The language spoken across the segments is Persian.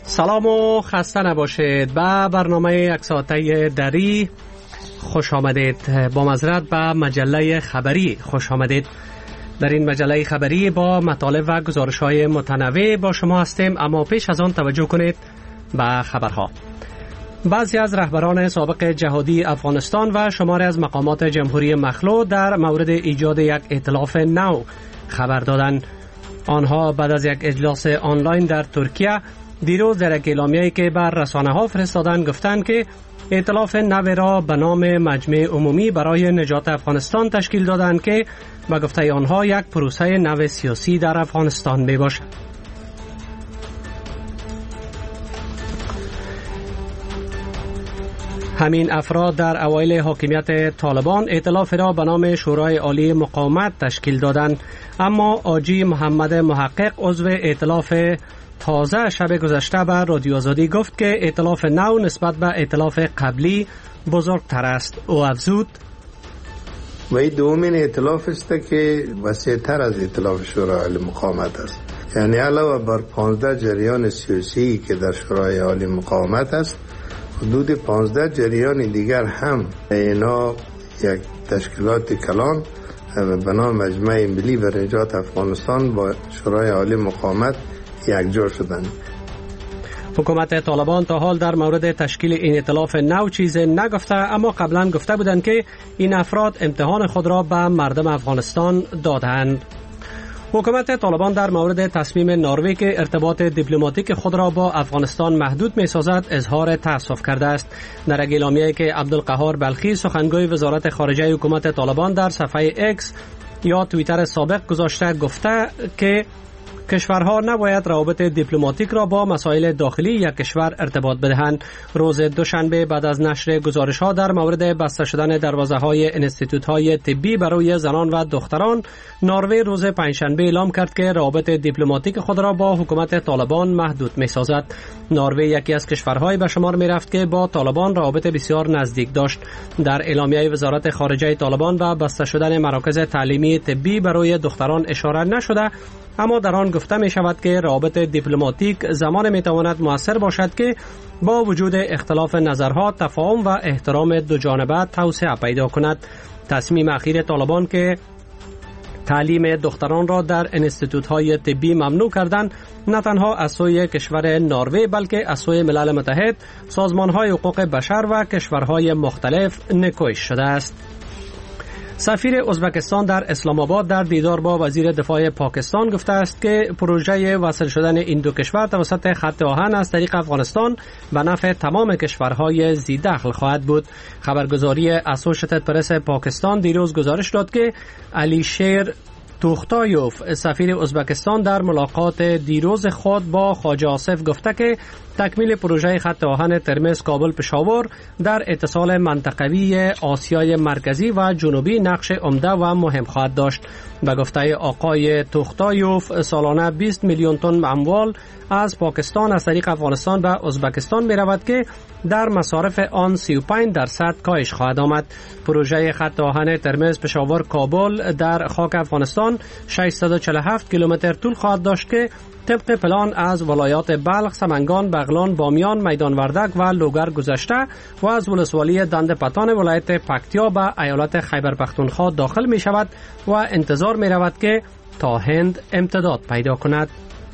سلام و خسته نباشید. به برنامه یک ساعته دری خوش آمدید. با معذرت به مجله خبری خوش آمدید. در این مجله خبری با مطالب و گزارش‌های متنوع با شما هستیم، اما پیش از آن توجه کنید به خبرها. بعضی از رهبران سابق جهادی افغانستان و شماری از مقامات جمهوری مخلوع در مورد ایجاد یک ائتلاف نو خبر دادند. آنها بعد از یک اجلاس آنلاین در ترکیه دیروز در یک اعلامیه‌ای که بر رسانه‌ها فرستادند گفتند که ائتلاف نو را به نام مجمع عمومی برای نجات افغانستان تشکیل دادند که به گفته آنها یک پروسه نو سیاسی در افغانستان می باشد. همین افراد در اوایل حاکمیت طالبان ائتلاف را به نام شورای عالی مقاومت تشکیل دادند، اما آجی محمد محقق عضو ائتلاف تازه شب گذشته به رادیو آزادی گفت که ائتلاف نو نسبت به ائتلاف قبلی بزرگتر است. او افزود: و این دومین ائتلاف است که وسیع‌تر از ائتلاف شورای عالی مقاومت است. یعنی علاوه بر 15 جریان سیاسی که در شورای عالی مقاومت است، حدود 15 جریان دیگر هم اینا یک تشکیلات کلان به نام مجمع ملی برای نجات افغانستان با شورای عالی مقاومت یکجا شدند. حکومت طالبان تا حال در مورد تشکیل این ائتلاف نو چیزی نگفته، اما قبلا گفته بودند که این افراد امتحان خود را به مردم افغانستان دادند. حکومت طالبان در مورد تصمیم نروژ که ارتباط دیپلماتیک خود را با افغانستان محدود می‌سازد اظهار تأسف کرده است. در یک اعلامیه‌ای که عبدالقهار بلخی سخنگوی وزارت خارجه حکومت طالبان در صفحه اکس یا توییتر سابق گذاشته گفته که کشورها نباید روابط دیپلماتیک را با مسائل داخلی یک کشور ارتباط بدهند. روز دوشنبه بعد از نشر گزارش‌ها در مورد بسته شدن دروازه‌های انستیتوت‌های طبی برای زنان و دختران، نروژ روز پنجشنبه اعلام کرد که روابط دیپلماتیک خود را با حکومت طالبان محدود می‌سازد. نروژ یکی از کشورهای به شمار می‌رفت که با طالبان روابط بسیار نزدیک داشت. در اعلامیه وزارت خارجه طالبان به بسته شدن مراکز تعلیمی طبی برای دختران اشاره نشده، اما در آن گفته می شود که روابط دیپلماتیک زمان می تواند مؤثر باشد که با وجود اختلاف نظرها تفاهم و احترام دو جانبه توسعه پیدا کند. تصمیم اخیر طالبان که تعلیم دختران را در انستیتوت‌های طبی ممنوع کردند نه تنها از سوی کشور نروژ بلکه از سوی ملل متحد، سازمان‌های حقوق بشر و کشورهای مختلف نکوش شده است. سفیر ازبکستان در اسلام آباد در دیدار با وزیر دفاع پاکستان گفته است که پروژه وصل شدن این دو کشور توسط خط آهن از طریق افغانستان به نفع تمام کشورهای ذی دخل خواهد بود. خبرگزاری اسوشیتد پرس پاکستان دیروز گزارش داد که علیشیر توختایوف سفیر ازبکستان در ملاقات دیروز خود با خواجه آصف گفته که تکمیل پروژه خط آهن ترمز کابل پشاور در اتصال منطقوی آسیای مرکزی و جنوبی نقش عمده و مهم خواهد داشت. به گفته آقای توختایوف سالانه 20 میلیون تن اموال از پاکستان از طریق افغانستان و ازبکستان می رود که در مصارف آن 35% کاهش خواهد آمد. پروژه خط آهن ترمز پشاور کابل در خاک افغانستان 647 کیلومتر طول خواهد داشت که طبق پلان از ولایات بلخ، سمنگان، بغلان، بامیان، میدان وردک و لوگر گذشته و از ولسوالی دنده پتان ولایت پکتیا به ایالت خیبر پختونخوا داخل می شود و انتظار می رود که تا هند امتداد پیدا کند.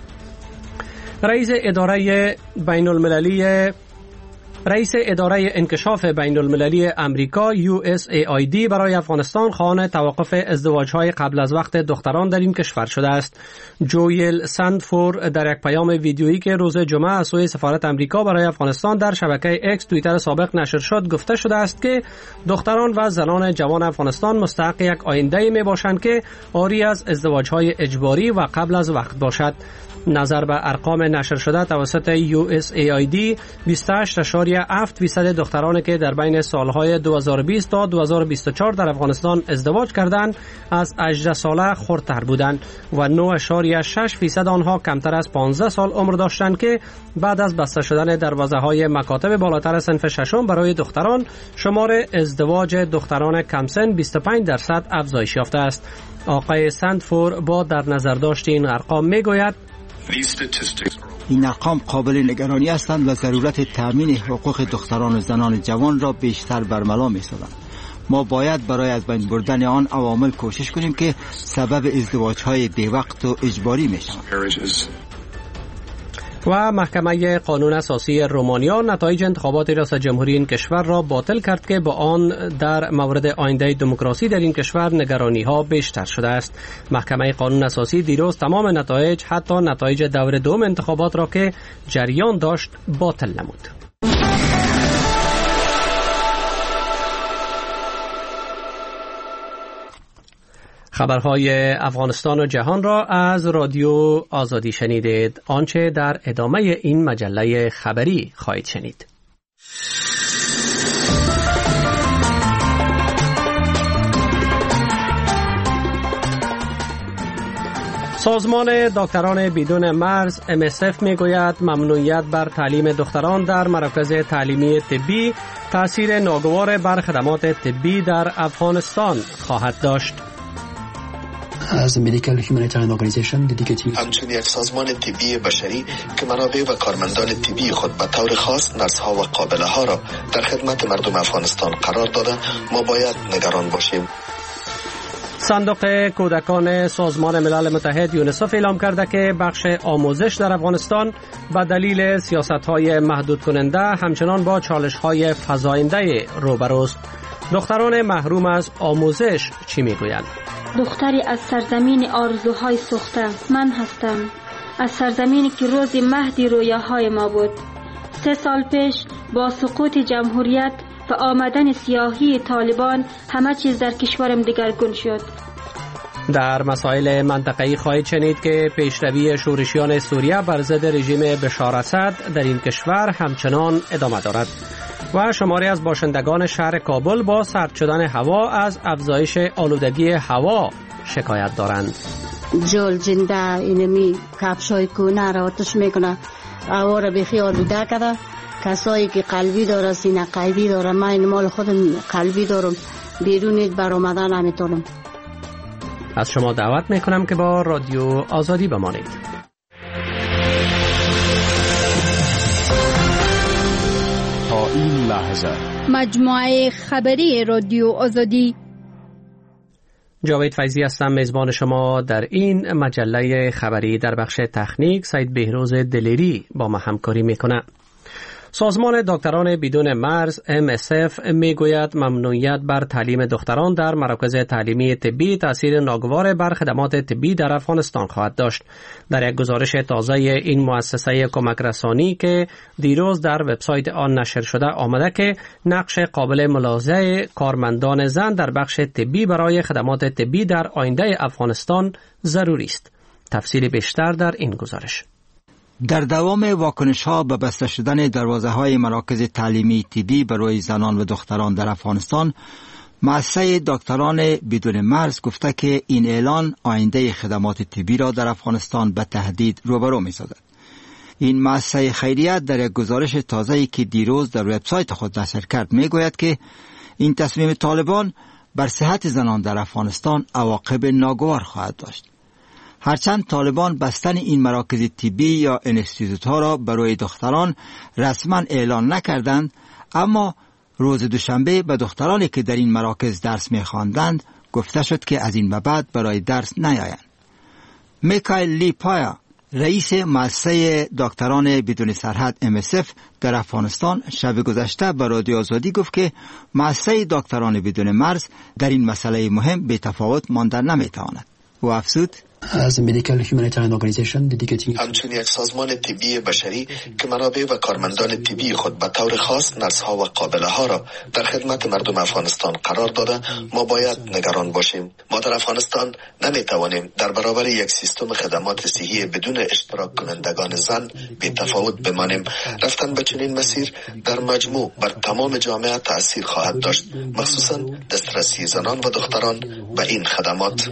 رئیس اداره انکشاف بین المللی امریکا USAID برای افغانستان خواهان توقف ازدواج‌های قبل از وقت دختران در این کشور شده است. جویل سندفور در یک پیام ویدیویی که روز جمعه از سوی سفارت امریکا برای افغانستان در شبکه اکس توییتر سابق نشر شد گفته شده است که دختران و زنان جوان افغانستان مستحق یک آینده‌ای میباشند که عاری از ازدواج‌های اجباری و قبل از وقت باشد. نظر به ارقام نشر شده توسط USAID 28.7% دخترانی که در بین سالهای 2020 تا 2024 در افغانستان ازدواج کردند از 18 ساله خردتر بودند و 9.6% آنها کمتر از 15 سال عمر داشتند که بعد از بسته شدن دروازه‌های مکاتب بالاتر صنف ششم برای دختران شمار ازدواج دختران کم سن 25% افزایش یافته است. آقای سندفور با در نظر داشت این ارقام میگوید این ارقام قابل نگرانی هستند و ضرورت تأمین حقوق دختران و زنان جوان را بیشتر برملا می‌سازند. ما باید برای از بین بردن آن عوامل کوشش کنیم که سبب ازدواج‌های بی‌وقت و اجباری می‌شوند. و محکمه قانون اساسی رومانیا نتایج انتخابات ریاست جمهوری این کشور را باطل کرد که با آن در مورد آینده دموکراسی در این کشور نگرانی‌ها بیشتر شده است. محکمه قانون اساسی دیروز تمام نتایج، حتی نتایج دور دوم انتخابات را که جریان داشت، باطل نمود. خبرهای افغانستان و جهان را از رادیو آزادی شنیدید. آنچه در ادامه این مجله خبری خواهید شنید. سازمان دکتران بدون مرز MSF میگوید ممنوعیت بر تعلیم دختران در مراکز تعلیمی طبی تأثیر ناگوار بر خدمات طبی در افغانستان خواهد داشت. همچون یک سازمان طبی بشری که منابع و کارمندان طبی خود به طور خاص نرس‌ها و قابله ها را در خدمت مردم افغانستان قرار داده، ما باید نگران باشیم. صندوق کودکان سازمان ملل متحد یونیسف اعلام کرده که بخش آموزش در افغانستان به دلیل سیاست‌های محدود کننده همچنان با چالش‌های فزاینده روبروست. دختران محروم از آموزش چی میگویند؟ دختری از سرزمین آرزوهای سوخته من هستم، از سرزمینی که روز مهد رویاهای ما بود. 3 سال پیش با سقوط جمهوریت و آمدن سیاهی طالبان همه چیز در کشورم دگرگون شد. در مسائل منطقه‌ای خواهید شنید که پیشروی شورشیان سوریه بر ضد رژیم بشار اسد در این کشور همچنان ادامه دارد و شماری از باشندگان شهر کابل با سرد شدن هوا از افزایش آلودگی هوا شکایت دارند. جل جنده اینمی کفشای کونه را آتش میکنه، هوا را بخی آلوده کرده. کسایی که قلبی داره، سینه قلبی داره، من این مال خودم قلبی دارم، بیرون برآمدن نمیتونم. از شما دعوت میکنم که با رادیو آزادی بمانید. تا این لحظه مجموعه خبری رادیو آزادی. جاوید فیضی هستم، میزبان شما در این مجله خبری. در بخش تکنیک سید بهروز دلیری با ما همکاری میکنه. سازمان دکتران بدون مرز MSF میگوید ممنوعیت بر تعلیم دختران در مراکز تعلیمی طبی تأثیر ناگوار بر خدمات طبی در افغانستان خواهد داشت. در یک گزارش تازه این مؤسسه کمک رسانی که دیروز در وبسایت آن نشر شده آمده که نقش قابل ملاحظه کارمندان زن در بخش طبی برای خدمات طبی در آینده افغانستان ضروری است. تفصیل بیشتر در این گزارش. در دوام واکنش‌ها به بسته شدن دروازه‌های مراکز تعلیمی طبی برای زنان و دختران در افغانستان، مؤسسه دکتران بدون مرز گفته که این اعلان آینده خدمات طبی را در افغانستان به تهدید روبرو می‌سازد. این مؤسسه خیریه در یک گزارش تازه‌ای که دیروز در وبسایت خود نشر کرد می‌گوید که این تصمیم طالبان بر صحت زنان در افغانستان عواقب ناگوار خواهد داشت. هرچند طالبان بستن این مراکز طبی یا انستیتوت‌ها را برای دختران رسما اعلان نکردند، اما روز دوشنبه به دخترانی که در این مراکز درس می‌خواندند گفته شد که از این به بعد برای درس نیایند. میکائیل لی پایا، رئیس مؤسسه دکتران بدون سرحد MSF در افغانستان، شب گذشته به رادیو آزادی گفت که مؤسسه دکتران بدون مرز در این مسئله مهم بی تفاوت ماندن نمی‌تواند. و افزود همچون یک سازمان طبی بشری که منابع و کارمندان طبی خود به طور خاص نرس‌ها و قابله ها را در خدمت مردم افغانستان قرار داده، ما باید نگران باشیم. ما در افغانستان نمیتوانیم در برابر یک سیستم خدمات صحی بدون اشتراک کنندگان زن بی تفاوت بمانیم. رفتن به چنین مسیر در مجموع بر تمام جامعه تأثیر خواهد داشت، مخصوصا دسترسی زنان و دختران به این خدمات.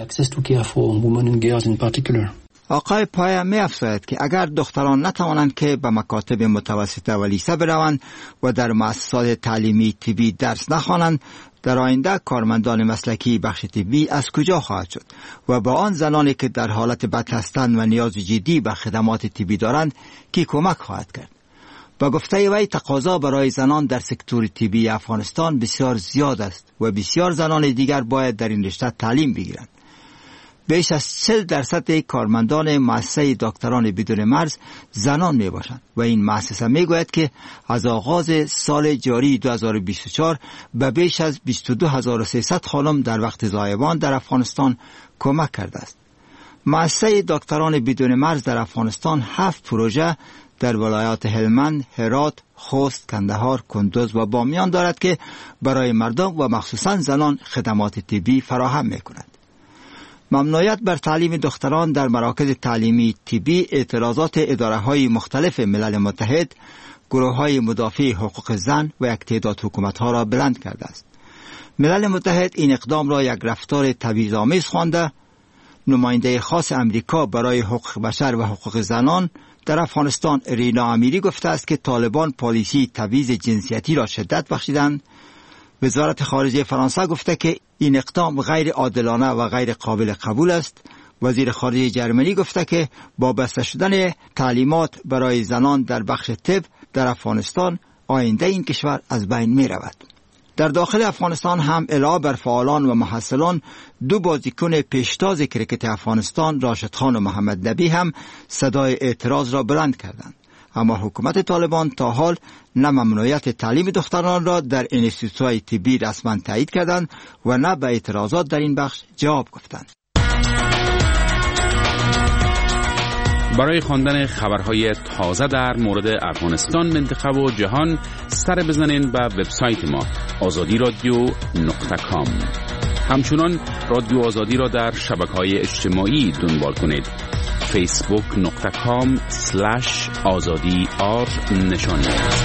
آقای پایا می افزاید که اگر دختران نتوانند که به مکاتب متوسطه و لیسه بروند و در مؤسسات تعلیمی طبی درس نخوانند، در آینده کارمندان مسلکی بخش طبی از کجا خواهد شد و با آن زنانی که در حالت بد هستند و نیاز جدی به خدمات طبی دارند کی کمک خواهد کرد؟ با گفته وی تقاضا برای زنان در سکتور طبی افغانستان بسیار زیاد است و بسیار زنان دیگر باید در این رشته تعلیم بگیرند. بیش از 40% کارمندان مؤسسه دکتران بدون مرز زنان می باشند و این مؤسسه می گوید که از آغاز سال جاری 2024 به بیش از 22300 خانم در وقت زایمان در افغانستان کمک کرده است. مؤسسه دکتران بدون مرز در افغانستان 7 پروژه در ولایات هلمند، هرات، خوست، کندهار، کندوز و بامیان دارد که برای مردم و مخصوصا زنان خدمات طبی فراهم می کند. ممنوعیت بر تعلیم دختران در مراکز تعلیمی طبی اعتراضات اداره‌های مختلف ملل متحد، گروه‌های مدافع حقوق زن و یک تعداد حکومت‌ها را بلند کرده است. ملل متحد این اقدام را یک رفتار تبعیض‌آمیز خوانده. نماینده خاص امریکا برای حقوق بشر و حقوق زنان در افغانستان رینا امیری گفته است که طالبان پالیسی تبعیض جنسیتی را شدت بخشیدند. وزارت خارجه فرانسه گفته که این اقدام غیر عادلانه و غیر قابل قبول است. وزیر خارجه جرمنی گفته که با بسته شدن تعلیمات برای زنان در بخش طب در افغانستان آینده این کشور از بین می رود. در داخل افغانستان هم علاوه بر فعالان و محصلان 2 بازیکن پیشتاز کرکت افغانستان راشد خان و محمد نبی هم صدای اعتراض را بلند کردند. اما حکومت طالبان تا حال نه ممنوعیت تعلیم دختران را در انستیتوهای طبی رسما تایید کردند و نه به اعتراضات در این بخش جواب گفتند. برای خواندن خبرهای تازه در مورد افغانستان، منطقه و جهان سر بزنین به وبسایت ما azadi.radio.com. همچنان رادیو آزادی را در شبکه‌های اجتماعی دنبال کنید. facebook.com/azadi_r نشانی.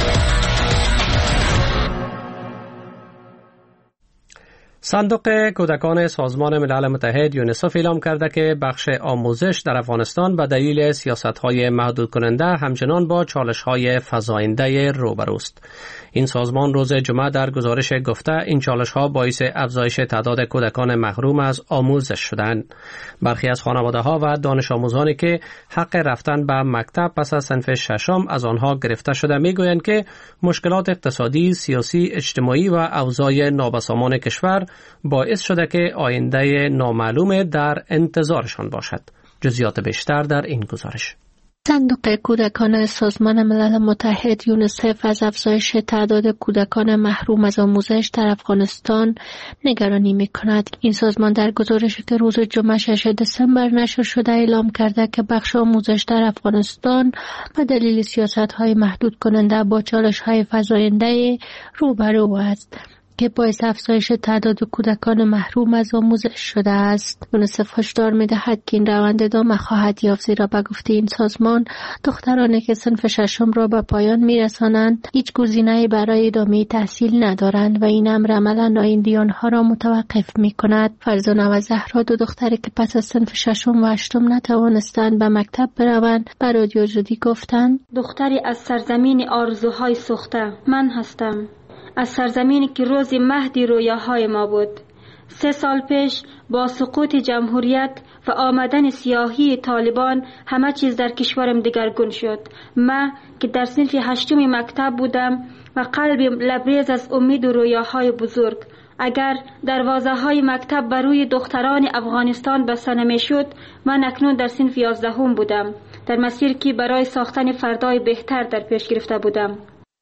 صندوق کودکان سازمان ملل متحد یونیسف اعلام کرده که بخش آموزش در افغانستان به دلیل سیاست‌های محدود کننده همچنان با چالش‌های فزاینده روبروست. این سازمان روز جمعه در گزارش گفته این چالش‌ها باعث افزایش تعداد کودکان محروم از آموزش شدند. برخی از خانواده‌ها و دانش آموزانی که حق رفتن به مکتب پس از صنف ششم از آنها گرفته شده می‌گویند که مشکلات اقتصادی، سیاسی، اجتماعی و اوضاع نابسامان کشور باعث شده که آینده نامعلوم در انتظارشان باشد. جزئیات بیشتر در این گزارش. صندوق کودکان سازمان ملل متحد یونیسف از افزایش تعداد کودکان محروم از آموزش در افغانستان نگرانی می‌کند. این سازمان در گزارشی که روز جمعه 6 دسامبر نشر شده اعلام کرده که بخش آموزش در افغانستان به دلیل سیاست‌های محدود کننده با چالش‌های فزاینده روبرو است که باعث افزایش تعداد کودکان محروم از آموزش شده است. یونیسف هشدار می‌دهد که این روند ادامه خواهد یافت، زیرا به گفته این سازمان دخترانی که صنف ششم را به پایان می‌رسانند هیچ گزینه‌ای برای ادامه تحصیل ندارند و این امر عملاً آینده آنها را متوقف می‌کند. فرزانه و زهرا، 2 دختری که پس از صنف ششم و هشتم نتوانستند به مکتب بروند، به رادیو آزادی گفتند: دختری از سرزمین آرزوهای سوخته من هستم، از سرزمینی که روز مهدی رویاهای ما بود. 3 سال پیش با سقوط جمهوریت و آمدن سیاهی طالبان همه چیز در کشورم دگرگون شد. من که در صنف 8 مکتب بودم و قلبم لبریز از امید و رویاهای بزرگ، اگر دروازه های مکتب بر روی دختران افغانستان بسته نمی‌شد، من اکنون در صنف 11 بودم، در مسیر که برای ساختن فردای بهتر در پیش گرفته بودم.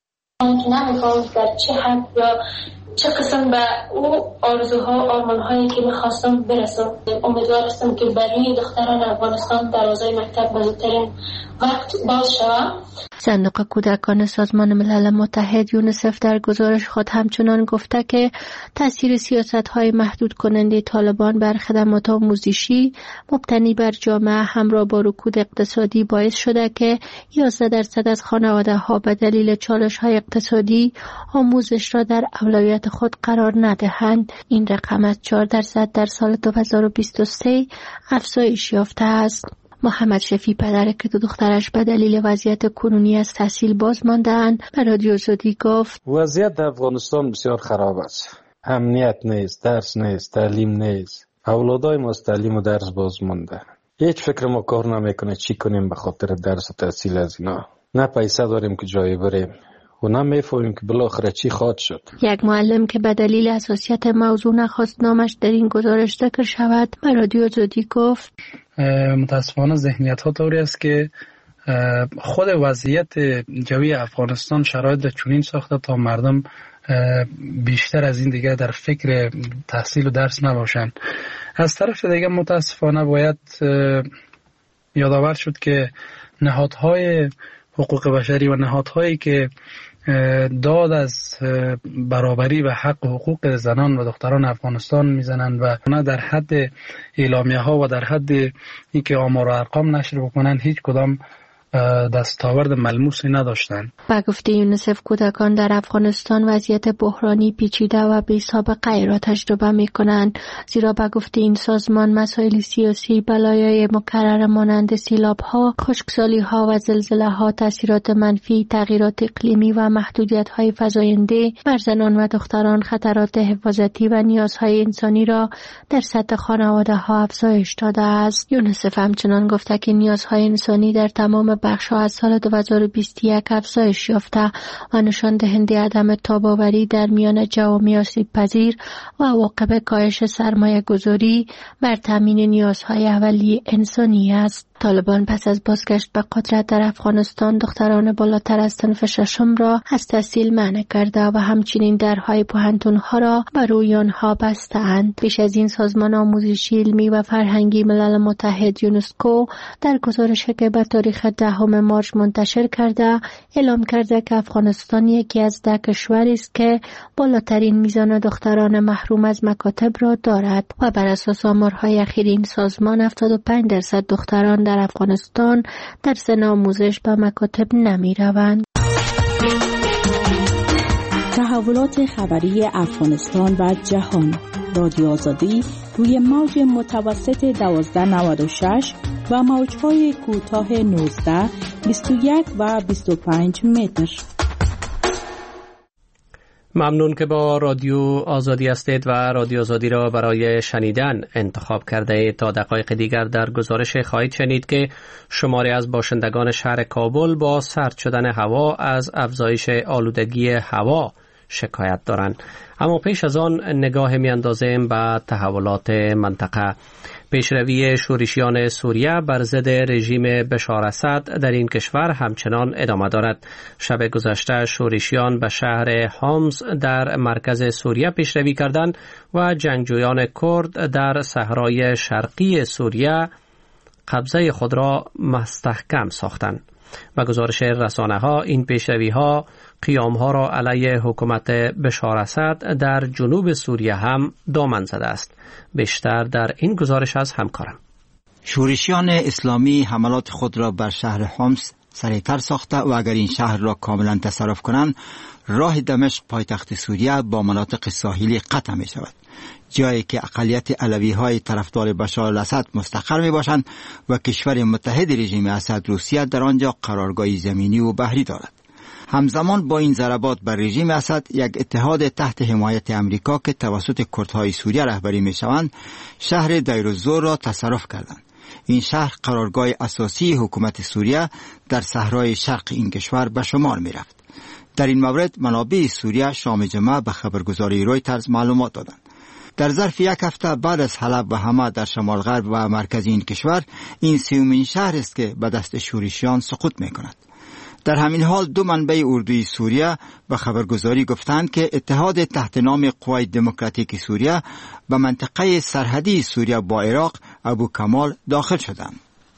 نمی‌فهمم در چه حد یا چه قسم به او آرزوها آرمان‌هایی که می‌خواستم برسم. امیدوار هستم که برای دختران افغانستان دروازه مکتب به زودترین وقت باز شود. صندوق کودکان سازمان ملل متحد یونیسف در گزارش خود همچنان گفته که تاثیر سیاست‌های محدود کننده طالبان بر خدمات آموزشی مبتنی بر جامعه همراه با رکود اقتصادی باعث شده که 11% از خانواده‌ها به دلیل چالش‌های اقتصادی آموزش را در اولویت خود قرار ندهند. این رقم از 4% در سال 2023 افزایش یافته است. محمد شفیع پدر که 2 دخترش به دلیل وضعیت کنونی از تحصیل باز مانده‌اند به رادیو آزادی گفت: وضعیت در افغانستان بسیار خراب است. امنیت نیست، درس نیست، تعلیم نیست. اولادای ما از تعلیم و درس باز مونده. هیچ فکر ما کار نمیکنه چی کنیم به خاطر درس و تحصیل از اینا. نه پیسه داریم که جایی بریم و نه میفهمیم که بالاخره چی خواهد شد. یک معلم که به دلیل حساسیت موضوع نخواست نامش در این گزارش ذکر شود به رادیو آزادی گفت متاسفانه ذهنیت ها طوری است که خود وضعیت جوی افغانستان شرایط چنین ساخته تا مردم بیشتر از این دیگه در فکر تحصیل و درس نباشند. از طرف دیگه متاسفانه باید یادآور شد که نهادهای حقوق بشری و نهادهایی که داد از برابری و حق و حقوق زنان و دختران افغانستان میزنند و نه در حد اعلامیه ها و در حد اینکه آمار و ارقام نشر بکنند هیچ کدام دستاورد ملموسی نداشتند. با گفته یونیسف کودکان در افغانستان وضعیت بحرانی پیچیده و بی سابقه را تجربه می کنند، زیرا با گفته این سازمان مسائل سیاسی، بلایای مکرر مانند سیلاب ها، خشکسالی ها و زلزله ها، تاثیرات منفی، تغییرات اقلیمی و محدودیت های فزاینده بر زنان و دختران خطرات حفاظتی و نیازهای انسانی را در سطح خانواده ها افزایش داده است. یونیسف همچنان گفته که نیازهای انسانی در تمام بخش‌ها از سال 2021 افزایش یافته و نشان دهنده عدم تاب‌آوری در میان جوامع آسیب‌پذیر و عواقب کاهش سرمایه‌گذاری بر تامین نیازهای اولیه انسانی است. طالبان پس از بازگشت به قدرت در افغانستان دختران بالاتر از صنف ششم را از تحصیل منع کرده و همچنین درهای پوهنتون‌ها را بر روی آنها بسته‌اند. پیش از این سازمان آموزشی علمی و فرهنگی ملل متحد یونسکو در گزارشی که به تاریخ 10 مارس منتشر کرده اعلام کرده که افغانستان یکی از 10 کشوری است که بالاترین میزان دختران محروم از مکاتب را دارد و بر اساس آمارهای اخیر این سازمان 75% دختران در افغانستان در سن آموزش به مکاتب نمی روند. تحولات خبری افغانستان و جهان. رادیو آزادی روی موج متوسط 1296 و موج‌های کوتاه 19، 21 و 25 متر. ممنون که با رادیو آزادی هستید و رادیو آزادی را برای شنیدن انتخاب کرده اید. تا دقایق دیگر در گزارش خواهید شنید که شماری از باشندگان شهر کابل با سرد شدن هوا از افزایش آلودگی هوا شکایت دارند. اما پیش از آن نگاه میاندازیم به تحولات منطقه. پیشروی شورشیان سوریه بر ضد رژیم بشار اسد در این کشور همچنان ادامه دارد. شب گذشته شورشیان به شهر حمص در مرکز سوریه پیشروی کردند و جنگجویان کرد در صحرای شرقی سوریه قبضه خود را مستحکم ساختند. و گزارش رسانه ها این پیشروی ها قیام ها را علیه حکومت بشار اسد در جنوب سوریه هم دامن زده است. بیشتر در این گزارش از همکارم. شورشیان اسلامی حملات خود را بر شهر حمص سریعتر ساخته و اگر این شهر را کاملا تصرف کنند راه دمشق پایتخت سوریه با مناطق ساحلی قطع می شود، جایی که اقلیت علوی های طرفدار بشار الاسد مستقر می باشند و کشور متحد رژیم اسد روسیه در آنجا قرارگاه زمینی و بحری دارد. همزمان با این ضربات بر رژیم اسد یک اتحاد تحت حمایت امریکا که توسط کردهای سوریه رهبری می شوند شهر دیر الزور را تصرف کردند. این شهر قرارگاه اساسی حکومت سوریه در صحرای شرق این کشور به شمار می رفت. در این مورد منابع سوریه شام جمعه به خبرگزاری رویترز معلومات دادند. در ظرف یک هفته بعد از حلب و حما در شمال غرب و مرکز این کشور این سومین شهر است که به دست شورشیان سقوط می کند. در همین حال دو منبع اردوی سوریه به خبرگزاری گفتند که اتحاد تحت نام قوای دموکراتیک سوریه به منطقه سرحدی سوریه با عراق ابو کمال داخل شدند.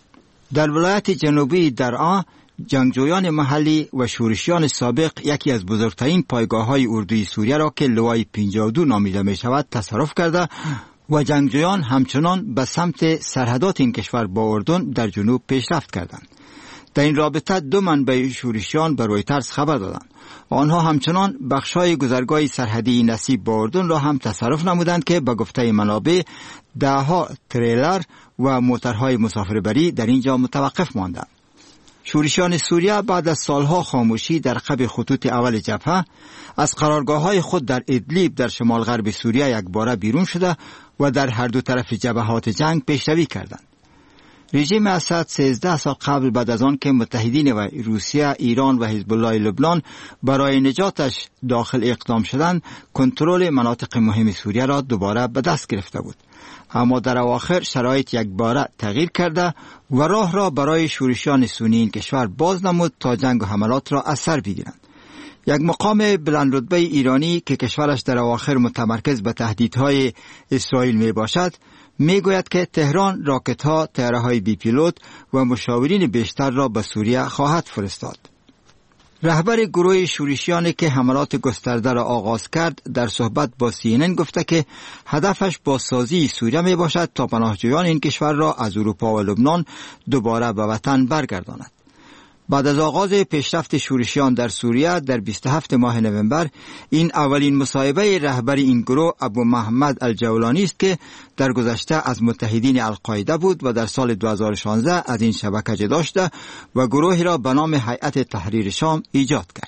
در ولایت جنوبی درعا جنگجویان محلی و شورشیان سابق یکی از بزرگترین پایگاه‌های اردوی سوریه را که لوای 52 نامیده می شود تصرف کرده و جنگجویان همچنان به سمت سرحدات این کشور با اردن در جنوب پیشرفت کردند. در این رابطه دو منبع شورشیان به رویترز خبر دادند. آنها همچنان بخشای گذرگاه سرحدی نصیب با اردن را هم تصرف نمودند که به گفته منابع دهها تریلر و موترهای مسافربری در اینجا متوقف ماندند. شورشیان سوریه بعد از سالها خاموشی در قب خطوط اول جبهه از قرارگاه‌های خود در ادلیب در شمال غرب سوریه یکباره بیرون شده و در هر دو طرف جبهات جنگ پیشروی کردند. رژیم اسد 13 سال قبل بعد از آن که متحدین و روسیه، ایران و حزب الله لبنان برای نجاتش داخل اقدام شدند، کنترل مناطق مهم سوریه را دوباره به دست گرفته بود. اما در اواخر شرایط یکباره تغییر کرده و راه را برای شورشیان سنی این کشور باز نمود تا جنگ و حملات را از سر بگیرند. یک مقام بلند رتبه ایرانی که کشورش در اواخر متمرکز به تهدیدهای اسرائیل می باشد، می گوید که تهران راکت‌ها، طیاره‌های بی پیلوت و مشاورین بیشتر را به سوریه خواهد فرستاد. رهبر گروه شورشیانی که حملات گسترده را آغاز کرد در صحبت با CNN گفته که هدفش بازسازی سوریه می باشد تا پناهجویان این کشور را از اروپا و لبنان دوباره به وطن برگرداند. بعد از آغاز پیشرفت شورشیان در سوریه در 27 ماه نوامبر، این اولین مصاحبه رهبر این گروه ابو محمد الجولانی است که در گذشته از متحدین القاعده بود و در سال 2016 از این شبکه جدا شده و گروهی را به نام هیئت تحریر شام ایجاد کرد.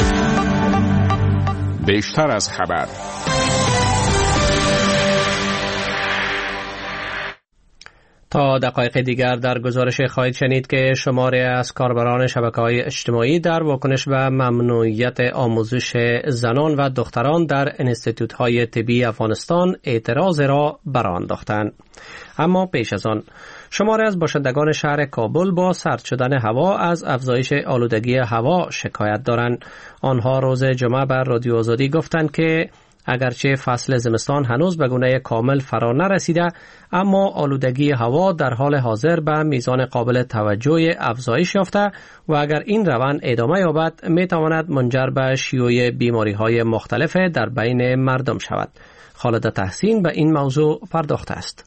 بیشتر از خبر. تا دقایق دیگر در گزارش خواهید شنید که شماری از کاربران شبکه‌های اجتماعی در واکنش به ممنوعیت آموزش زنان و دختران در انستیتوت‌های طبی افغانستان اعتراض را برانداختند. اما پیش از آن شماری از باشندگان شهر کابل با سرد شدن هوا از افزایش آلودگی هوا شکایت دارند. آنها روز جمعه بر رادیو آزادی گفتند که اگرچه فصل زمستان هنوز به گونه کامل فرا نرسیده، اما آلودگی هوا در حال حاضر به میزان قابل توجه افزایش یافته و اگر این روند ادامه یابد میتواند منجر به شیوع بیماری‌های مختلف در بین مردم شود. خالد تحسین به این موضوع پرداخته است.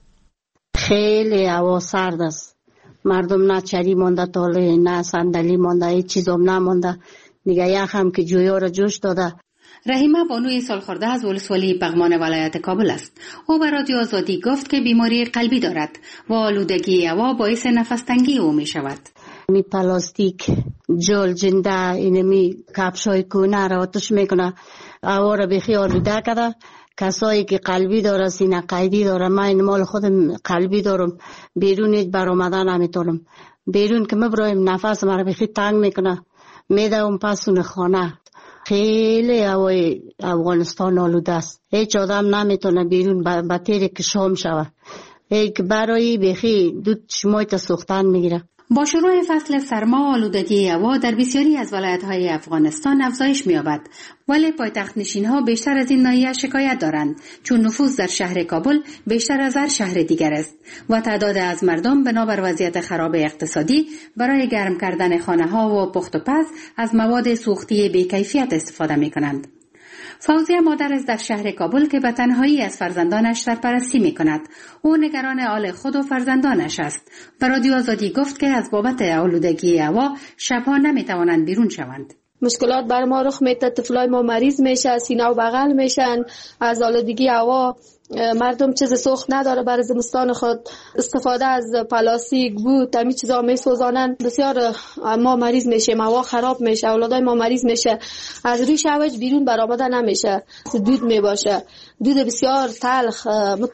خیلی هوا سرد است. مردم نه چری مانده، تاله نه صندلی مانده، هیچ چیزم نمانده. دیگه یخ هم که جویا را جوش داده. رحیمه بانوی سالخورده از ولسوالی پغمان ولایت کابل است. او به رادیو آزادی گفت که بیماری قلبی دارد و آلودگی هوا باعث نفس‌تنگی او می شود. می پلاستیک، جل، جنده، اینمی کفشای کونه را آتش میکنه. هوا را بخی آلوده کرده. کسایی که قلبی داره، سینه قیدی داره، من مال خودم قلبی دارم، بیرون هیچ برآمدن نمیتونم. بیرون که مبرایم نفس مرا بخی تنگ میکنه، میدم پسون خانه. خیلی هوای افغانستان آلوده است. هیچ آدم نمیتونه بیرون به تیری که شام شود. هیچ برای بخی دود شمای تا سوختن میگیره. با شروع فصل سرما آلودگی هوا در بسیاری از ولایت‌های افغانستان افزایش می‌یابد، ولی پایتخت نشین‌ها بیشتر از این ناحیه شکایت دارند، چون نفوذ در شهر کابل بیشتر از هر شهر دیگر است و تعداد از مردم بنابر وضعیت خراب اقتصادی برای گرم کردن خانه‌ها و پخت و پز از مواد سوختی بی‌کیفیت استفاده می‌کنند. فوزیه مادر است در شهر کابل که به تنهایی از فرزندانش سرپرستی می کند. او نگران حال خود و فرزندانش است. به رادیو آزادی گفت که از بابت آلودگی هوا شبها نمی توانند بیرون شوند. مشکلات بر ما رخ میده، طفلای ما مریض میشه، سینه و بغل میشن از آلودگی هوا. مردم چیز سوخت نداره برای زمستان خود، استفاده از پلاستیک بود همین چیزا میسوزانن. بسیار ما مریض میشیم، هوا خراب میشه، اولادای ما مریض میشه، از روی شوج بیرون برآمده نمیشه. دود میباشه، دود بسیار تلخ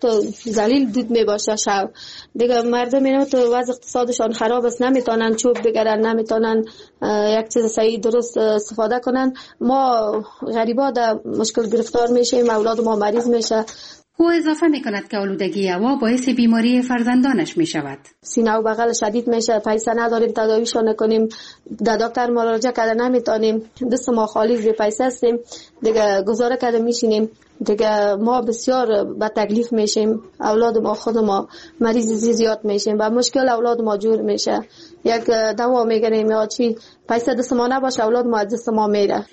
ذلیل دود میباشه. شب دیگه مردم اینا تو وضع اقتصادشان خراب است، نمیتونن چوب بگیرن، نمیتونن یک چیز صحیح درست استفاده کنن. ما غریبا در مشکل گرفتار میشیم، اولاد ما مریض میشه. او اضافه میکند که آلودگی هوا باعث بیماری فرزندانش میشود. سینه و بغل شدید میشه، پیسه نداریم تداویشون کنیم، در دکتر مراجعه کرده نمیتونیم، دست ما خالی بی پیسه هستیم، دیگه گزاره کرده میشینیم. دیگه ما بسیار به تکلیف میشیم، اولاد ما خود ما مریض زیاد میشیم و مشکل اولاد ما جور میشه. یک دوا میگیریم یا چی پیسه دست ما نباشه اولاد ما دست ما میره.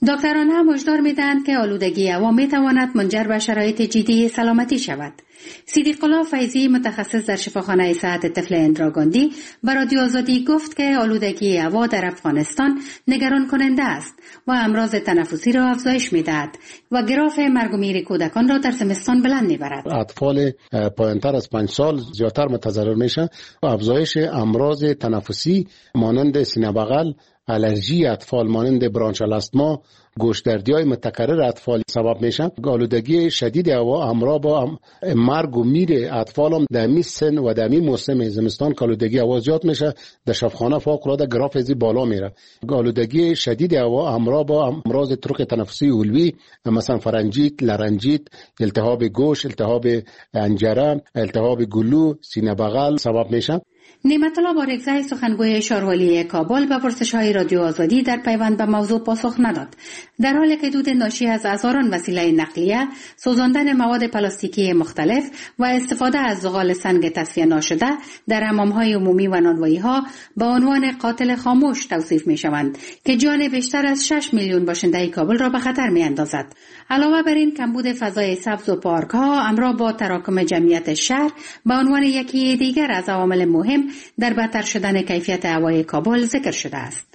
دکتران هم هشدار می‌دهند که آلودگی هوا می‌تواند منجر به شرایط جدی سلامتی شود. صدیق الله فیضی متخصص در شفاخانه صحت طفل اندراگاندی به رادیو آزادی گفت که آلودگی هوا در افغانستان نگران کننده است و امراض تنفسی را افزایش می‌دهد و گراف مرگ و میر کودکان را در زمستان بلند می‌برد. اطفال پایان‌تر از 5 سال زیادتر متضرر میشن و افزایش امراض تنفسی مانند سینه بغل، آلرژی اطفال مانند برانشال آستما، گوشتدردی‌های متکرر اطفال سبب میشن. آلودگی شدید هوا همراه با مرگ و میر اطفال هم در می سن و در می موسم زمستان آلودگی هوا زیاد میشه، در شفاخانه فوق‌العاده گراف ازی بالا میره. آلودگی شدید هوا همراه با امراض طرق تنفسی علوی مثلا فرنجیت، لارنجیت، التهاب گوش، التهاب حنجره، التهاب گلو، سینه بغل سبب میشه. نعمت الله بارگزای سخنگوی شاروالی کابل به پرسش‌های رادیو آزادی در پیوند به موضوع پاسخ نداد. در حالی که دود ناشی از هزاران وسیله نقلیه، سوزاندن مواد پلاستیکی مختلف و استفاده از زغال سنگ تصفیه ناشده در حمام‌های عمومی و نانوایی‌ها به عنوان قاتل خاموش توصیف می‌شوند که جان بیشتر از 6 میلیون باشنده کابل را به خطر می‌اندازد. علاوه بر این، کمبود فضای سبز و پارک‌ها همراه با تراکم جمعیت شهر به عنوان یکی دیگر از عوامل مهم در بدتر شدن کیفیت هوای کابل ذکر شده است.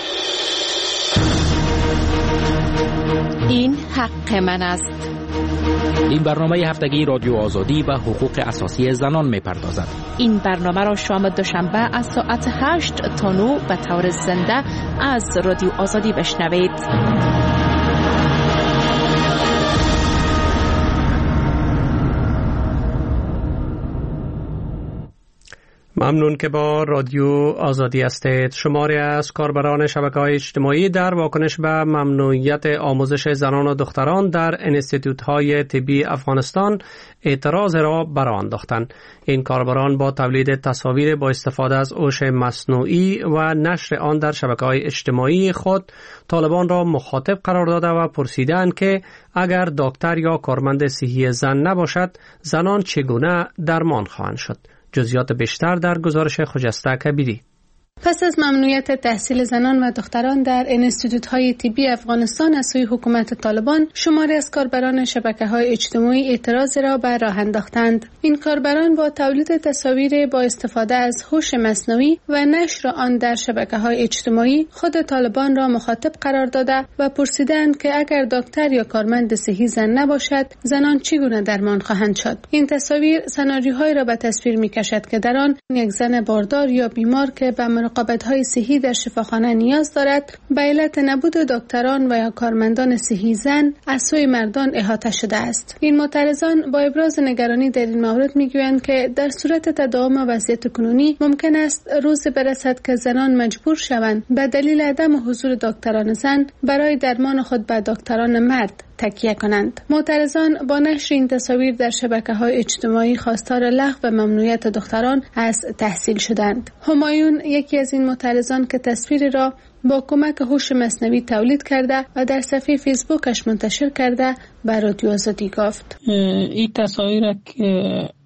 این حق من است. این برنامه هفتگی رادیو آزادی به حقوق اساسی زنان می‌پردازد. این برنامه را شام دوشنبه از ساعت 8 تا 9 به طور زنده از رادیو آزادی بشنوید. ممنون که با رادیو آزادی هستید. شماری از کاربران شبکه‌های اجتماعی در واکنش به ممنوعیت آموزش زنان و دختران در انستیتوت‌های طبی افغانستان اعتراض را برانداختند. این کاربران با تولید تصاویر با استفاده از هوش مصنوعی و نشر آن در شبکه‌های اجتماعی خود طالبان را مخاطب قرار داده و پرسیدند که اگر دکتر یا کارمند صحی زن نباشد، زنان چگونه درمان خواهند شد؟ جزئیات بیشتر در گزارش خجسته کبیری. پس از ممنوعیت تحصیل زنان و دختران در انستیتوت‌های طبی افغانستان از سوی حکومت طالبان، شماری از کاربران شبکه‌های اجتماعی اعتراض را به راه انداختند. این کاربران با تولید تصاویر با استفاده از هوش مصنوعی و نشر آن در شبکه‌های اجتماعی خود طالبان را مخاطب قرار داده و پرسیدند که اگر دکتر یا کارمند صحی زن نباشد، زنان چگونه درمان خواهند شد. این تصاویر سناریوهایی را به تصویر می‌کشد که در آن یک زن باردار یا بیمار که به مراقبت‌های صحی در شفاخانه نیاز دارد، به علت نبود دکتران و یا کارمندان صحی زن از سوی مردان احاطه شده است. این معترضان با ابراز نگرانی در این مورد میگویند که در صورت تداوم وضعیت کنونی ممکن است روزی برسد که زنان مجبور شوند به دلیل عدم حضور دکتران زن برای درمان خود به دکتران مرد تکیه کنند. معترضان با نشر این تصاویر در شبکه‌های اجتماعی خواستار لغو ممنوعیت دختران از تحصیل شدند. همایون یکی از این معترضان که تصویری را با کمک هوش مصنوعی تولید کرده و در صفحه فیسبوکش منتشر کرده به رادیو آزادی گفت: این تصاویر که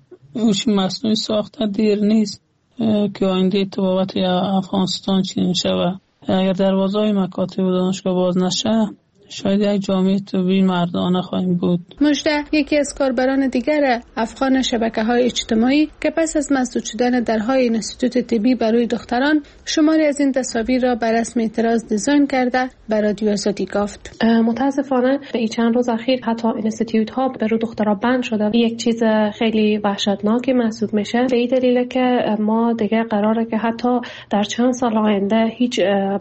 هوش مصنوعی ساخته دیر نیست که آینده تبابت افغانستان چنین شود. اگر دروازه‌های مکاتب و دانشگاه باز نشه، شاید یک جامعه طبی مردانه خواهیم بود. مجده یکی از کاربران دیگر افغان شبکه‌های اجتماعی که پس از مسدود شدن درهای انستیتوت طبی برای دختران شماری از این تصاویر را بر رسم اعتراض دیزاین کرده به رادیو آزادی گفت: متاسفانه این چند روز اخیر حتی انستیتوت ها برای دخترها بند شده. یک چیز خیلی وحشتناکی محسوب میشه. به این دلیل که ما دیگه قراره که حتی در چند سال آینده هیچ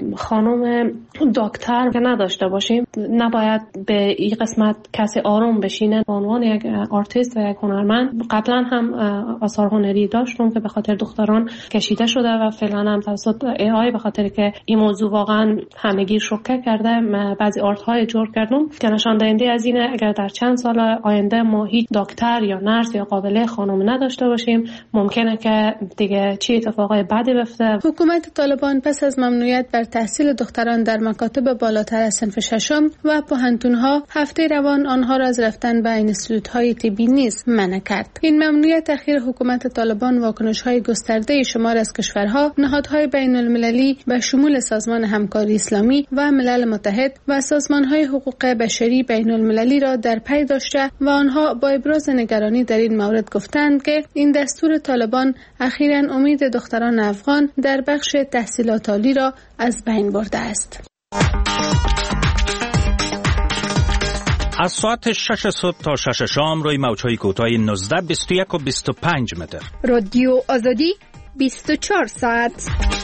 خانم دکتر نداشته باشیم. نباید به این قسمت کسی آروم بشینه. به عنوان یک آرتیست و یک هنرمند قبلا هم آثار هنری داشتم که به خاطر دختران کشیده شده و فعلا هم توسط AI به خاطر که این موضوع واقعا همگی شوکه کرده بعضی آرت های جور کردم که نشان دهنده از اینه اگر در چند سال آینده ما هیچ دکتر یا نرس یا قابله خانم نداشته باشیم ممکنه که دیگه چی اتفاقای بدی بیفته. حکومت طالبان پس از ممنوعیت بر تحصیل دختران در مکاتب بالاتر از صنف ششم نظام و پوهنتون‌ها هفته روان آنها را از رفتن به انستیتوت‌های طبی نیز منع کرد. این ممنوعیت اخیر حکومت طالبان واکنش‌های گسترده شمار از کشورها، نهادهای بین‌المللی به شمول سازمان همکاری اسلامی و ملل متحد و سازمان‌های حقوق بشری بین‌المللی را در پی داشته و آنها با ابراز نگرانی در این مورد گفتند که این دستور طالبان اخیراً امید دختران افغان در بخش تحصیلات عالی را از بین برده است. از ساعت 6 صبح تا 6 شام روی موج‌های کوتاه 19، 21 و 25 متر. رادیو آزادی 24 ساعت.